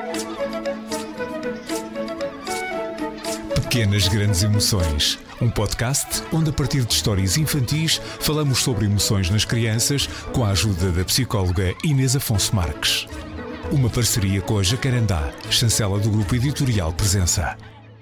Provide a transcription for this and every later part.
Pequenas Grandes Emoções, um podcast onde, a partir de histórias infantis, falamos sobre emoções nas crianças com a ajuda da psicóloga Inês Afonso Marques. Uma parceria com a Jacarandá, chancela do Grupo Editorial Presença.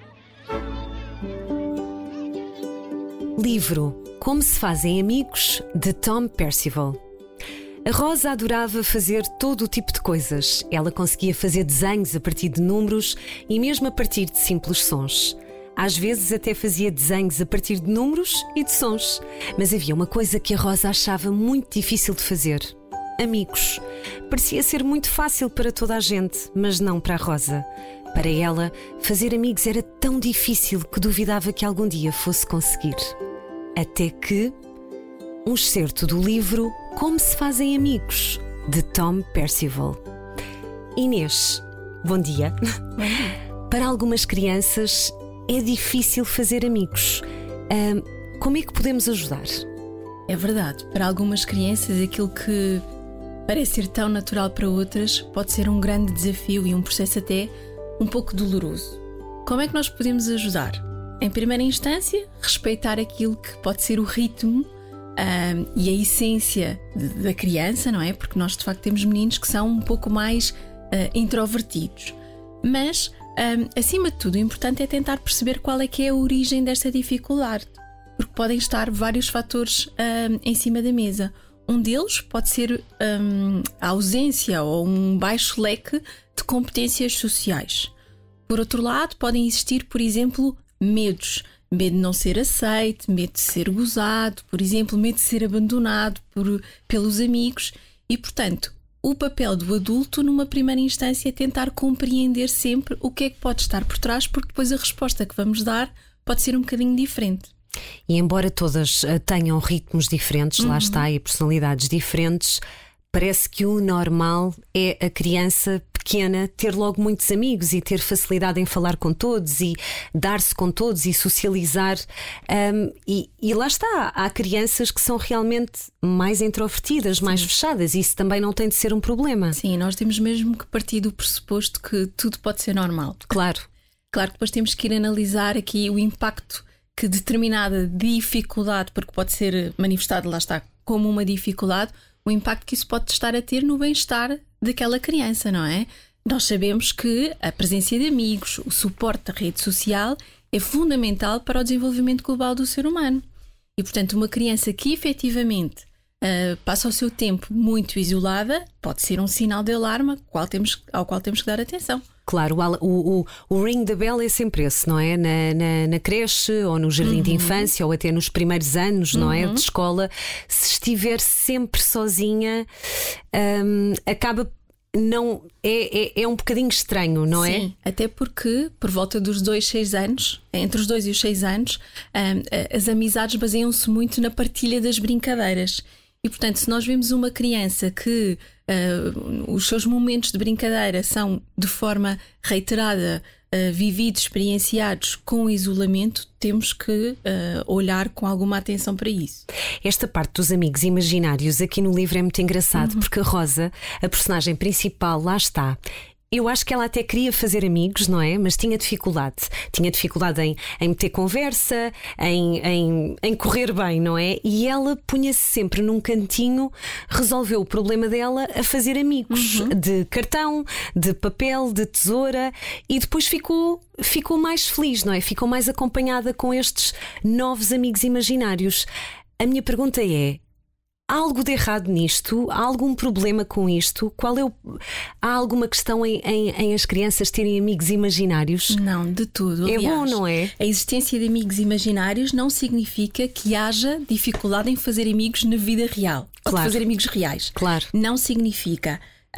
Livro Como se fazem amigos, de Tom Percival. A Rosa adorava fazer todo o tipo de coisas. Ela conseguia fazer desenhos a partir de números e mesmo a partir de simples sons. Às vezes até fazia desenhos a partir de números e de sons. Mas havia uma coisa que a Rosa achava muito difícil de fazer: amigos. Parecia ser muito fácil para toda a gente, mas não para a Rosa. Para ela, fazer amigos era tão difícil que duvidava que algum dia fosse conseguir. Até que... um excerto do livro Como se fazem amigos, de Tom Percival. Inês, bom dia. Bom dia. Para algumas crianças é difícil fazer amigos. Como é que podemos ajudar? É verdade, para algumas crianças aquilo que parece ser tão natural para outras pode ser um grande desafio e um processo até um pouco doloroso. Como é que nós podemos ajudar? Em primeira instância, respeitar aquilo que pode ser o ritmo e a essência da criança, não é? Porque nós de facto temos meninos que são um pouco mais introvertidos. Mas, acima de tudo, o importante é tentar perceber qual é que é a origem desta dificuldade. Porque podem estar vários fatores em cima da mesa. Um deles pode ser a ausência ou um baixo leque de competências sociais. Por outro lado, podem existir, por exemplo, medos. Medo de não ser aceito, medo de ser gozado, por exemplo, medo de ser abandonado pelos amigos. E, portanto, o papel do adulto, numa primeira instância, é tentar compreender sempre o que é que pode estar por trás, porque depois a resposta que vamos dar pode ser um bocadinho diferente. E embora todas tenham ritmos diferentes, lá está, e personalidades diferentes, parece que o normal é a criança pequena ter logo muitos amigos e ter facilidade em falar com todos e dar-se com todos e socializar. E lá está, há crianças que são realmente mais introvertidas, mais fechadas, e isso também não tem de ser um problema. Sim, nós temos mesmo que partir do pressuposto que tudo pode ser normal. Claro. Claro que depois temos que ir analisar aqui o impacto que determinada dificuldade, porque pode ser manifestado, lá está, como uma dificuldade, o impacto que isso pode estar a ter no bem-estar daquela criança, não é? Nós sabemos que a presença de amigos, o suporte da rede social é fundamental para o desenvolvimento global do ser humano. E, portanto, uma criança que efetivamente passa o seu tempo muito isolada pode ser um sinal de alarme ao qual temos que dar atenção. Claro, o ring da bell é sempre esse, não é? Na creche ou no jardim de infância ou até nos primeiros anos, não é? De escola, se estiver sempre sozinha, acaba... não é um bocadinho estranho, não é? Sim, até porque por volta dos 2, 6 anos, entre os 2 e os 6 anos, as amizades baseiam-se muito na partilha das brincadeiras. E, portanto, se nós vemos uma criança que os seus momentos de brincadeira são de forma reiterada vividos, experienciados com isolamento, temos que olhar com alguma atenção para isso. Esta parte dos amigos imaginários aqui no livro é muito engraçado, porque a Rosa, a personagem principal, lá está. Eu acho que ela até queria fazer amigos, não é? Mas tinha dificuldade. Tinha dificuldade em meter conversa, em correr bem, não é? E ela punha-se sempre num cantinho, resolveu o problema dela a fazer amigos de cartão, de papel, de tesoura, e depois ficou mais feliz, não é? Ficou mais acompanhada com estes novos amigos imaginários. A minha pergunta é: há algo de errado nisto? Há algum problema com isto? Há alguma questão em as crianças terem amigos imaginários? Não, de tudo. Aliás, é bom, não é? A existência de amigos imaginários não significa que haja dificuldade em fazer amigos na vida real. Claro. Ou de fazer amigos reais. Claro. Não significa.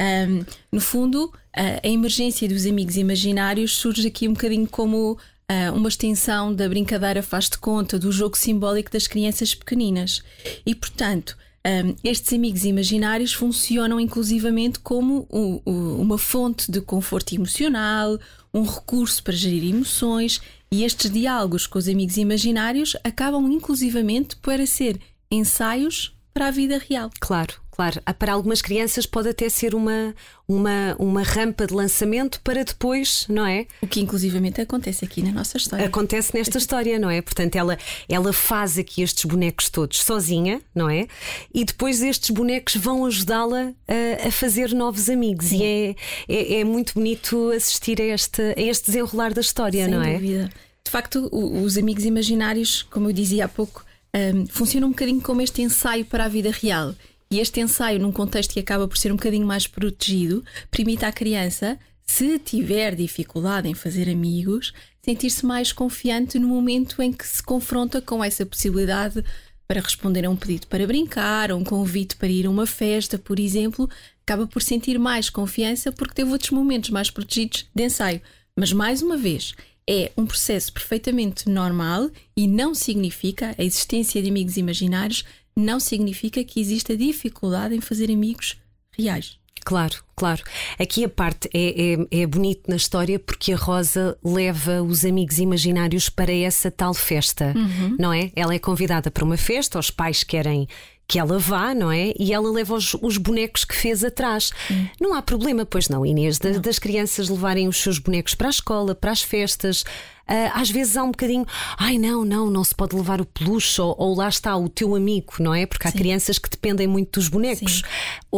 No fundo, a emergência dos amigos imaginários surge aqui um bocadinho como uma extensão da brincadeira faz de conta, do jogo simbólico das crianças pequeninas. E, portanto, estes amigos imaginários funcionam inclusivamente como uma fonte de conforto emocional, um recurso para gerir emoções, e estes diálogos com os amigos imaginários acabam inclusivamente por ser ensaios para a vida real. Claro, claro. Para algumas crianças pode até ser uma rampa de lançamento para depois, não é? O que inclusivamente acontece aqui na nossa história. Acontece nesta história, não é? Portanto, ela faz aqui estes bonecos todos sozinha, não é? E depois estes bonecos vão ajudá-la a fazer novos amigos. Sim. E é muito bonito assistir a este desenrolar da história, sem não é? dúvida. De facto, os amigos imaginários, como eu dizia há pouco, funcionam um bocadinho como este ensaio para a vida real. E este ensaio, num contexto que acaba por ser um bocadinho mais protegido, permite à criança, se tiver dificuldade em fazer amigos, sentir-se mais confiante no momento em que se confronta com essa possibilidade para responder a um pedido para brincar, a um convite para ir a uma festa, por exemplo. Acaba por sentir mais confiança porque teve outros momentos mais protegidos de ensaio. Mas, mais uma vez, é um processo perfeitamente normal e não significa a existência de amigos imaginários, não significa que exista dificuldade em fazer amigos reais. Claro, claro. Aqui a parte é bonito na história porque a Rosa leva os amigos imaginários para essa tal festa, não é? Ela é convidada para uma festa, os pais querem que ela vá, não é? E ela leva os bonecos que fez atrás. Não há problema, pois não, Inês, das crianças levarem os seus bonecos para a escola, para as festas. Às vezes há um bocadinho, não se pode levar o peluche ou lá está o teu amigo, não é? Porque há crianças que dependem muito dos bonecos ou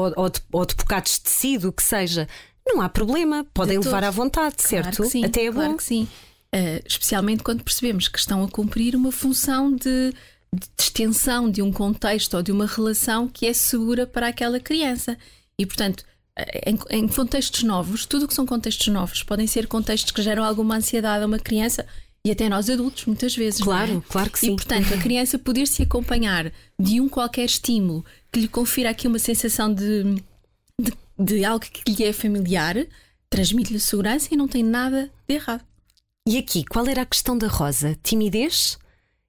de bocados de tecido, que seja. Não há problema, podem levar à vontade, certo? Sim, até é claro bom. Que sim. Especialmente quando percebemos que estão a cumprir uma função de extensão de um contexto ou de uma relação que é segura para aquela criança. E, portanto, em contextos novos, tudo o que são contextos novos podem ser contextos que geram alguma ansiedade a uma criança e até nós adultos, muitas vezes. Claro, não é? Claro que sim. E, portanto, a criança poder-se acompanhar de um qualquer estímulo que lhe confira aqui uma sensação de algo que lhe é familiar, transmite-lhe segurança e não tem nada de errado. E aqui, qual era a questão da Rosa? Timidez?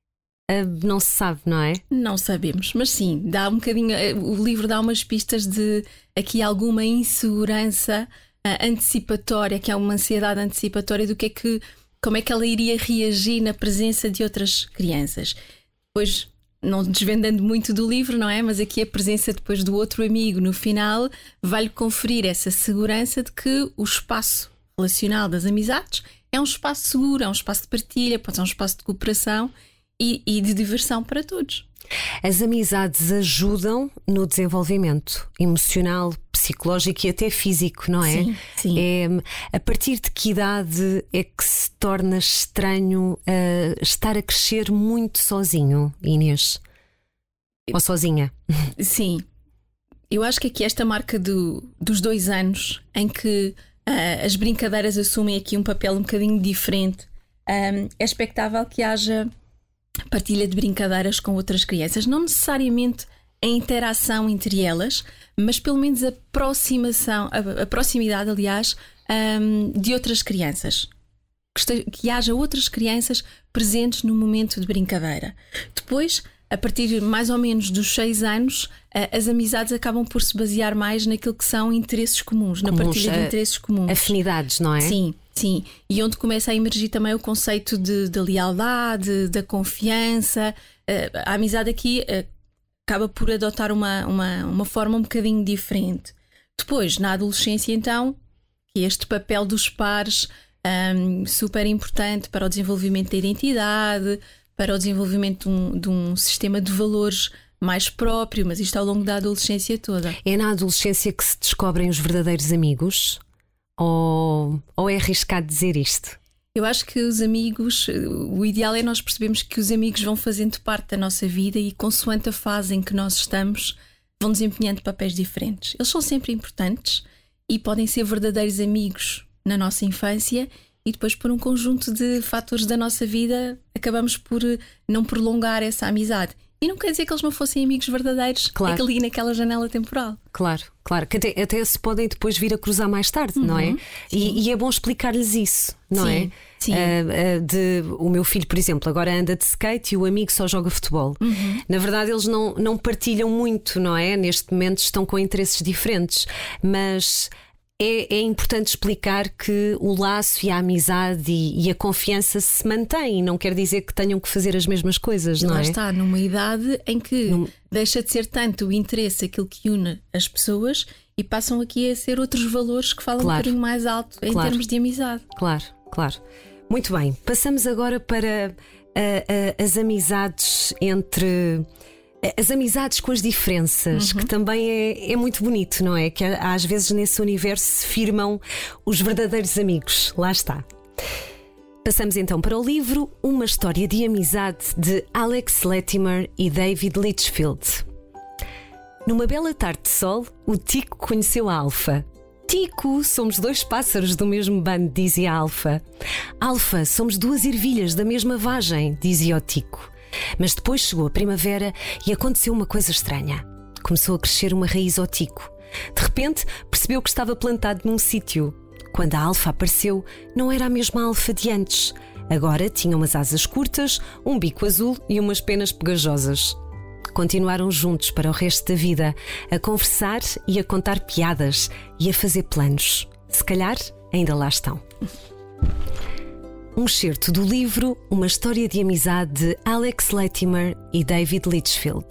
Não se sabe, não é? Não sabemos, mas sim, dá um bocadinho. O livro dá umas pistas de aqui alguma insegurança antecipatória, que é uma ansiedade antecipatória do como é que ela iria reagir na presença de outras crianças. Depois, não desvendando muito do livro, não é? Mas aqui a presença depois do outro amigo no final vai-lhe conferir essa segurança de que o espaço relacional das amizades é um espaço seguro, é um espaço de partilha, pode ser um espaço de cooperação e de diversão para todos. As amizades ajudam no desenvolvimento emocional, psicológico e até físico, não é? Sim. A partir de que idade é que se torna estranho estar a crescer muito sozinho, Inês? Ou sozinha? Sim. Eu acho que aqui esta marca dos 2 anos em que as brincadeiras assumem aqui um papel um bocadinho diferente, é expectável que haja partilha de brincadeiras com outras crianças, não necessariamente a interação entre elas, mas pelo menos a proximidade, aliás, de outras crianças. Que haja outras crianças presentes no momento de brincadeira. Depois, a partir mais ou menos dos 6 anos, as amizades acabam por se basear mais naquilo que são interesses comuns, na partilha de interesses comuns. Afinidades, não é? Sim. E onde começa a emergir também o conceito da lealdade, da confiança. A amizade aqui acaba por adotar uma forma um bocadinho diferente. Depois, na adolescência, então, este papel dos pares super importante para o desenvolvimento da identidade, para o desenvolvimento de um sistema de valores mais próprio, mas isto ao longo da adolescência toda. É na adolescência que se descobrem os verdadeiros amigos? Ou é arriscado dizer isto? Eu acho que os amigos, o ideal é nós percebermos que os amigos vão fazendo parte da nossa vida e, consoante a fase em que nós estamos, vão desempenhando papéis diferentes. Eles são sempre importantes e podem ser verdadeiros amigos na nossa infância e depois, por um conjunto de fatores da nossa vida, acabamos por não prolongar essa amizade. E não quer dizer que eles não fossem amigos verdadeiros, claro, ali naquela janela temporal. Claro, que até se podem depois vir a cruzar mais tarde, não é? E é bom explicar-lhes isso, não é? Sim. O meu filho, por exemplo, agora anda de skate e o amigo só joga futebol. Na verdade, eles não partilham muito, não é? Neste momento estão com interesses diferentes, mas é importante explicar que o laço e a amizade e a confiança se mantêm. Não quer dizer que tenham que fazer as mesmas coisas, não é? Lá está, numa idade em que deixa de ser tanto o interesse aquilo que une as pessoas e passam aqui a ser outros valores que falam um bocadinho mais alto em termos de amizade. Claro. Muito bem, passamos agora para as amizades entre... As amizades com as diferenças, que também é muito bonito, não é? Que às vezes nesse universo se firmam os verdadeiros amigos. Lá está. Passamos então para o livro Uma História de Amizade, de Alex Latimer e David Litchfield. Numa bela tarde de sol, o Tico conheceu a Alfa. Tico, somos 2 pássaros do mesmo bando, dizia a Alfa. Alfa, somos 2 ervilhas da mesma vagem, dizia o Tico. Mas depois chegou a primavera e aconteceu uma coisa estranha. Começou a crescer uma raiz ao Tico. De repente, percebeu que estava plantado num sítio. Quando a Alfa apareceu, não era a mesma Alfa de antes. Agora tinha umas asas curtas, um bico azul e umas penas pegajosas. Continuaram juntos para o resto da vida, a conversar e a contar piadas e a fazer planos. Se calhar, ainda lá estão. Um excerto do livro Uma História de Amizade, de Alex Latimer e David Litchfield.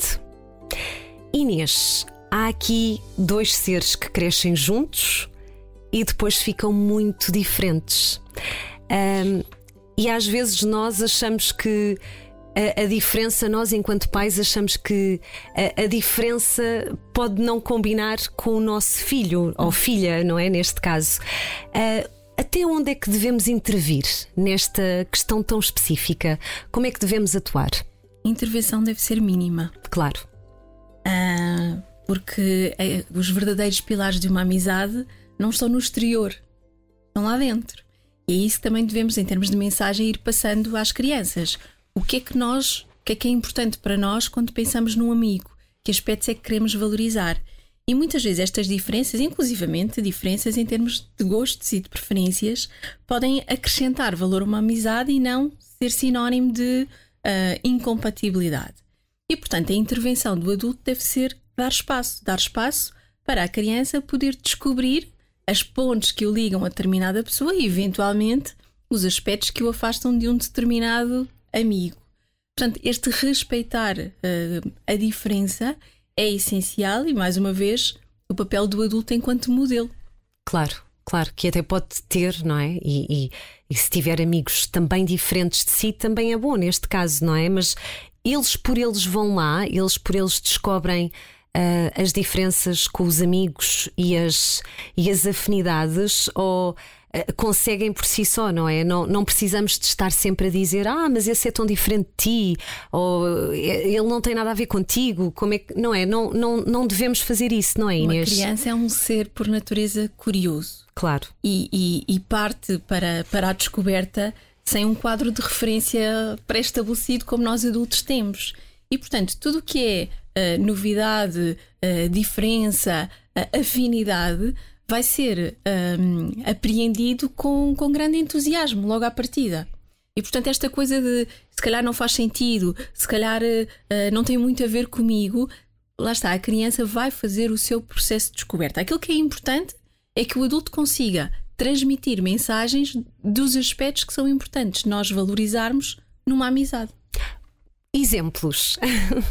Inês, há aqui 2 seres que crescem juntos e depois ficam muito diferentes. E às vezes nós achamos que a diferença, nós enquanto pais achamos que a diferença pode não combinar com o nosso filho ou filha, não é? Neste caso. Até onde é que devemos intervir nesta questão tão específica? Como é que devemos atuar? A intervenção deve ser mínima. Claro. Porque os verdadeiros pilares de uma amizade não estão no exterior, estão lá dentro. E é isso que também devemos, em termos de mensagem, ir passando às crianças. O que é que é importante para nós quando pensamos num amigo? Que aspectos é que queremos valorizar? E muitas vezes estas diferenças, inclusivamente diferenças em termos de gostos e de preferências, podem acrescentar valor a uma amizade e não ser sinónimo de incompatibilidade. E, portanto, a intervenção do adulto deve ser dar espaço para a criança poder descobrir as pontes que o ligam a determinada pessoa e, eventualmente, os aspectos que o afastam de um determinado amigo. Portanto, este respeitar a diferença é essencial e, mais uma vez, o papel do adulto enquanto modelo. Claro, que até pode ter, não é? E se tiver amigos também diferentes de si, também é bom neste caso, não é? Mas eles por eles vão lá, eles por eles descobrem as diferenças com os amigos e as afinidades, ou conseguem por si só, não é? Não precisamos de estar sempre a dizer mas esse é tão diferente de ti, ou ele não tem nada a ver contigo. Como é que, não é? Não devemos fazer isso, não é, Inês? Uma criança é um ser por natureza curioso. Claro. E parte para a descoberta sem um quadro de referência pré-estabelecido como nós adultos temos. E, portanto, tudo o que é novidade, diferença, afinidade, vai ser apreendido com grande entusiasmo logo à partida. E, portanto, esta coisa de se calhar não faz sentido, se calhar não tem muito a ver comigo, lá está, a criança vai fazer o seu processo de descoberta. Aquilo que é importante é que o adulto consiga transmitir mensagens dos aspectos que são importantes nós valorizarmos numa amizade. Exemplos.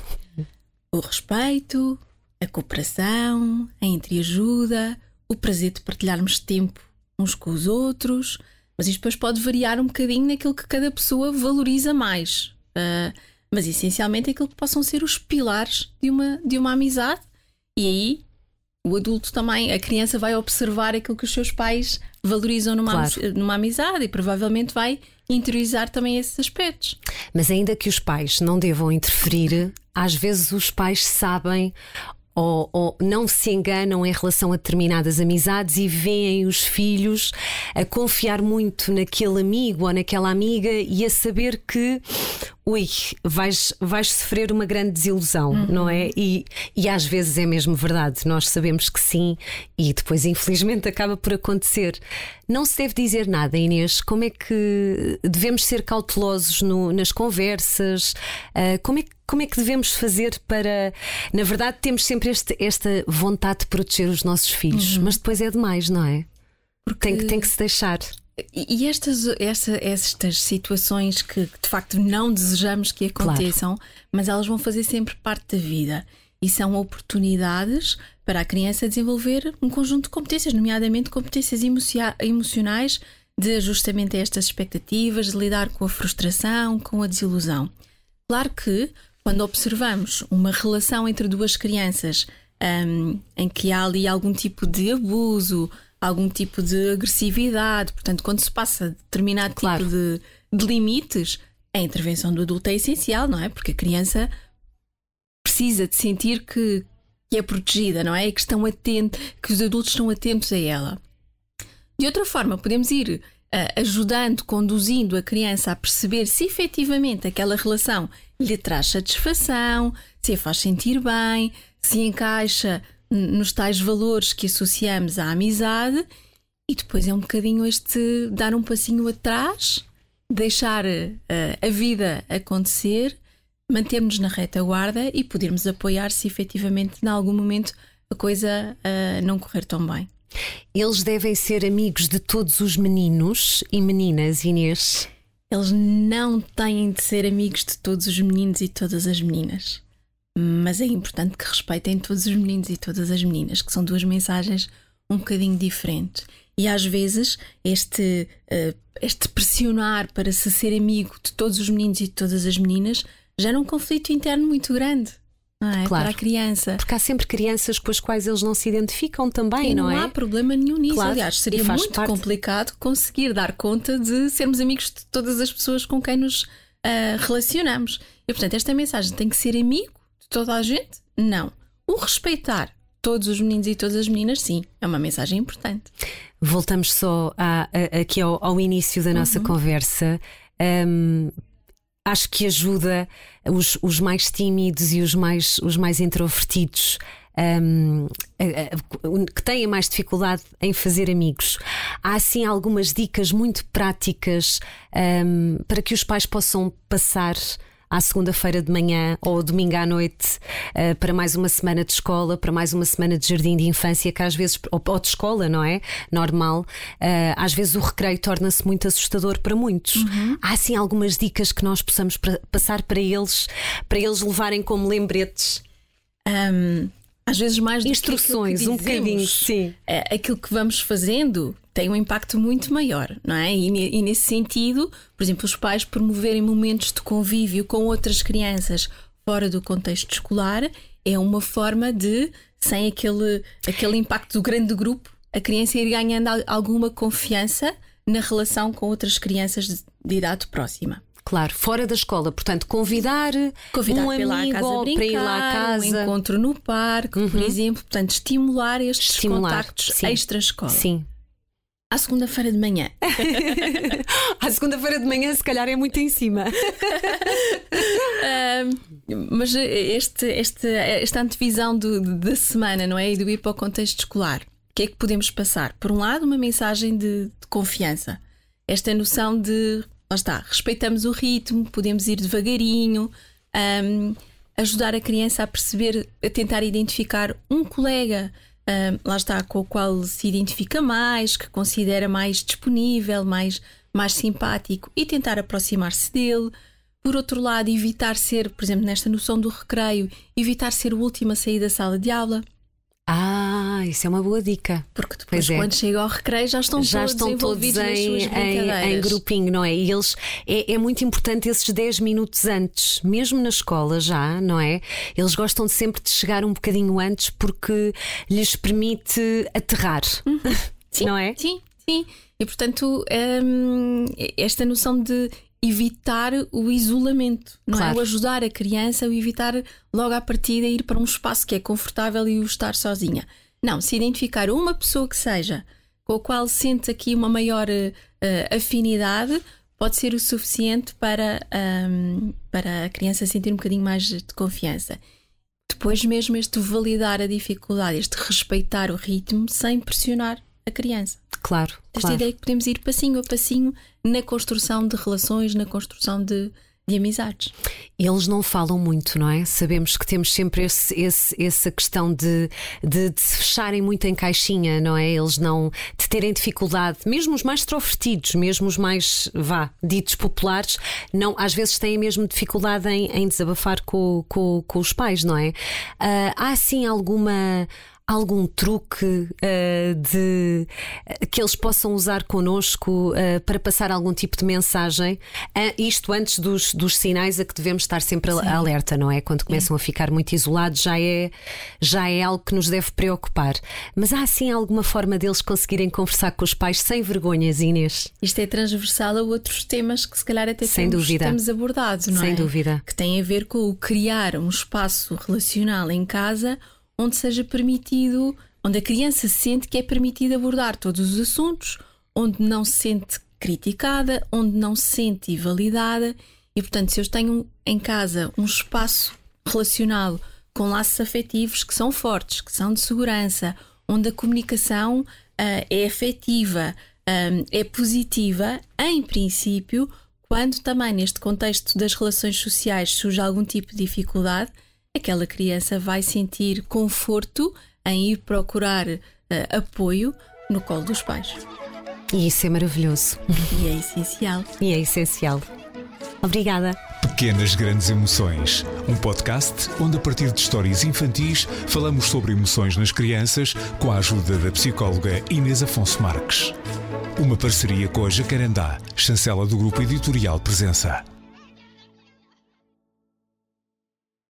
O respeito, a cooperação, a entreajuda, o prazer de partilharmos tempo uns com os outros. Mas isto depois pode variar um bocadinho naquilo que cada pessoa valoriza mais. Mas essencialmente aquilo que possam ser os pilares de uma amizade. E aí o adulto também, a criança vai observar aquilo que os seus pais valorizam numa amizade e provavelmente vai interiorizar também esses aspectos. Mas ainda que os pais não devam interferir, às vezes os pais sabem ou não se enganam em relação a determinadas amizades e veem os filhos a confiar muito naquele amigo ou naquela amiga e a saber que ui, vais sofrer uma grande desilusão, não é? E às vezes é mesmo verdade, nós sabemos que sim, e depois infelizmente acaba por acontecer. Não se deve dizer nada, Inês. Como é que devemos ser cautelosos nas conversas? Como é que devemos fazer para... Na verdade temos sempre esta vontade de proteger os nossos filhos, mas depois é demais, não é? Porque tem que se deixar. E estas situações que de facto não desejamos que aconteçam, claro, mas elas vão fazer sempre parte da vida e são oportunidades para a criança desenvolver um conjunto de competências, nomeadamente competências emocionais, de ajustamento a estas expectativas, de lidar com a frustração, com a desilusão. Claro que quando observamos uma relação entre duas crianças em que há ali algum tipo de abuso, algum tipo de agressividade, portanto, quando se passa determinado claro, tipo de limites, a intervenção do adulto é essencial, não é? Porque a criança precisa de sentir que é protegida, não é? E que que os adultos estão atentos a ela. De outra forma, podemos ir ajudando, conduzindo a criança a perceber se efetivamente aquela relação lhe traz satisfação, se a faz sentir bem, se encaixa nos tais valores que associamos à amizade, e depois é um bocadinho dar um passinho atrás, deixar a vida acontecer, mantermos na retaguarda e podermos apoiar se efetivamente em algum momento a coisa não correr tão bem. Eles devem ser amigos de todos os meninos e meninas, Inês? Eles não têm de ser amigos de todos os meninos e todas as meninas. Mas é importante que respeitem todos os meninos e todas as meninas, que são duas mensagens um bocadinho diferentes. E às vezes este pressionar para se ser amigo de todos os meninos e de todas as meninas gera um conflito interno muito grande, não é? Claro, para a criança. Porque há sempre crianças com as quais eles não se identificam também, não é? Não há problema nenhum nisso. Claro, aliás, seria muito complicado conseguir dar conta de sermos amigos de todas as pessoas com quem nos relacionamos. E portanto esta mensagem tem que ser amigo toda a gente? Não. O respeitar todos os meninos e todas as meninas, sim, é uma mensagem importante. Voltamos só aqui ao início da nossa conversa. Acho que ajuda os mais tímidos e os mais introvertidos, que têm mais dificuldade em fazer amigos. Há assim algumas dicas muito práticas para que os pais possam passar à segunda-feira de manhã ou domingo à noite para mais uma semana de escola, para mais uma semana de jardim de infância, que às vezes, ou de escola, não é? Normal, às vezes o recreio torna-se muito assustador para muitos. Há assim algumas dicas que nós possamos passar para eles levarem como lembretes? Às vezes mais do instruções, que um bocadinho, sim. Aquilo que vamos fazendo tem um impacto muito maior, não é? E nesse sentido, por exemplo, os pais promoverem momentos de convívio com outras crianças fora do contexto escolar é uma forma de, sem aquele impacto do grande grupo, a criança ir ganhando alguma confiança na relação com outras crianças de idade próxima. Claro, fora da escola, portanto, convidar um amigo para ir lá à casa, um encontro no parque, por exemplo, portanto, estimular estes contactos extra-escola. Sim. À segunda-feira de manhã. À segunda-feira de manhã, se calhar é muito em cima. Mas esta antevisão da semana, não é? E do ir para o contexto escolar, o que é que podemos passar? Por um lado, uma mensagem de confiança. Esta noção de, lá está, respeitamos o ritmo, podemos ir devagarinho, ajudar a criança a perceber, a tentar identificar um colega, lá está, com o qual se identifica mais, que considera mais disponível, mais simpático, e tentar aproximar-se dele. Por outro lado, evitar ser, por exemplo, nesta noção do recreio, evitar ser o último a sair da sala de aula. Isso é uma boa dica. Porque depois, quando chega ao recreio, já estão todos em grupinho, não é? E eles, é muito importante esses 10 minutos antes, mesmo na escola já, não é? Eles gostam sempre de chegar um bocadinho antes porque lhes permite aterrar, sim, não é? Sim. E portanto, esta noção de evitar o isolamento, não é? O ajudar a criança a evitar logo à partida ir para um espaço que é confortável e o estar sozinha. Não, se identificar uma pessoa que seja com a qual sente aqui uma maior afinidade, pode ser o suficiente para a criança sentir um bocadinho mais de confiança. Depois mesmo este validar a dificuldade, este respeitar o ritmo sem pressionar a criança. Claro. Esta ideia que podemos ir passinho a passinho na construção de relações, na construção de amizades. Eles não falam muito, não é? Sabemos que temos sempre essa questão de se fecharem muito em caixinha, não é? Eles não, de terem dificuldade, mesmo os mais extrovertidos, mesmo os mais, ditos populares, não, às vezes têm mesmo dificuldade em desabafar com os pais, não é? Há assim algum truque que eles possam usar connosco para passar algum tipo de mensagem? Isto antes dos sinais a que devemos estar sempre alerta, não é? Quando começam a ficar muito isolados, já é algo que nos deve preocupar. Mas há assim alguma forma deles conseguirem conversar com os pais sem vergonhas, Inês? Isto é transversal a outros temas que se calhar até temos abordado, não é? Sem dúvida. Que tem a ver com o criar um espaço relacional em casa onde seja permitido, onde a criança sente que é permitido abordar todos os assuntos, onde não se sente criticada, onde não se sente invalidada. E portanto, se eu tenho em casa um espaço relacional com laços afetivos que são fortes, que são de segurança, onde a comunicação é afetiva, é positiva, em princípio, quando também neste contexto das relações sociais surge algum tipo de dificuldade, aquela criança vai sentir conforto em ir procurar apoio no colo dos pais. E isso é maravilhoso. E é essencial. E é essencial. Obrigada. Pequenas Grandes Emoções, um podcast onde a partir de histórias infantis falamos sobre emoções nas crianças com a ajuda da psicóloga Inês Afonso Marques. Uma parceria com a Jacarandá, chancela do Grupo Editorial Presença.